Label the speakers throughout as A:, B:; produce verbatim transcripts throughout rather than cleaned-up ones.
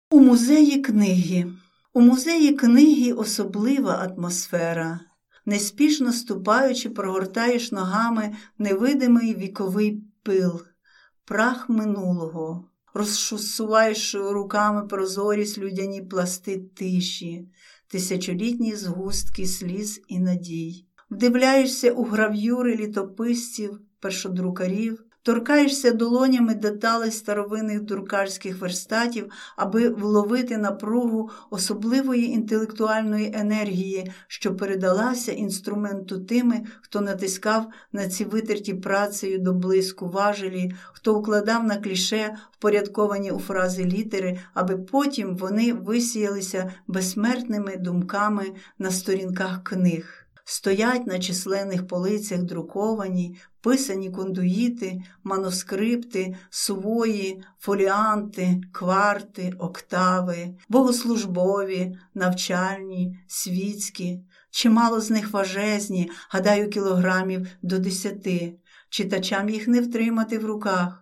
A: У музеї книги. У музеї книги особлива атмосфера. Неспішно ступаючи, прогортаєш ногами невидимий віковий пил, прах минулого. Розшусуваєш руками прозорі слюдяні пласти тиші, тисячолітні згустки сліз і надій. Вдивляєшся у грав'юри літописців, першодрукарів, торкаєшся долонями деталей старовинних друкарських верстатів, аби вловити напругу особливої інтелектуальної енергії, що передалася інструменту тими, хто натискав на ці витерті працею до блиску важелі, хто укладав на кліше впорядковані у фрази літери, аби потім вони висіялися безсмертними думками на сторінках книг. Стоять на численних полицях друковані, писані кондуїти, манускрипти, сувої, фоліанти, кварти, октави, богослужбові, навчальні, світські. Чимало з них важезні, гадаю, кілограмів до десяти. Читачам їх не втримати в руках.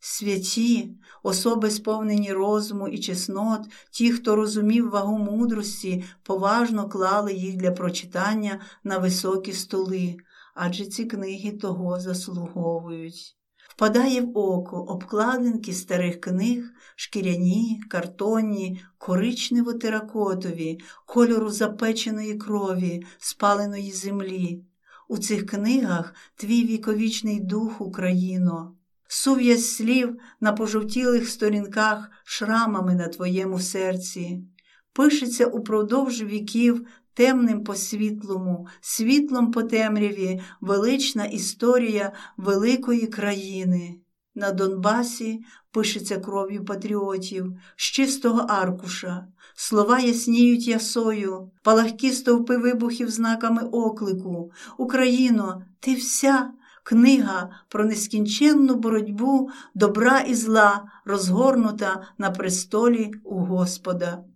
A: Святі, особи, сповнені розуму і чеснот, ті, хто розумів вагу мудрості, поважно клали їх для прочитання на високі столи, адже ці книги того заслуговують. Впадає в око обкладинки старих книг, шкіряні, картонні, коричнево-теракотові, кольору запеченої крові, спаленої землі. У цих книгах твій віковічний дух, Україно. Сув'язь слів на пожовтілих сторінках шрамами на твоєму серці. Пишеться упродовж віків темним по світлому, світлом по темряві велична історія великої країни. На Донбасі пишеться кров'ю патріотів, з чистого аркуша. Слова ясніють ясою, палахкі стовпи вибухів знаками оклику. Україно, ти вся книга про нескінченну боротьбу добра і зла, розгорнута на престолі у Господа.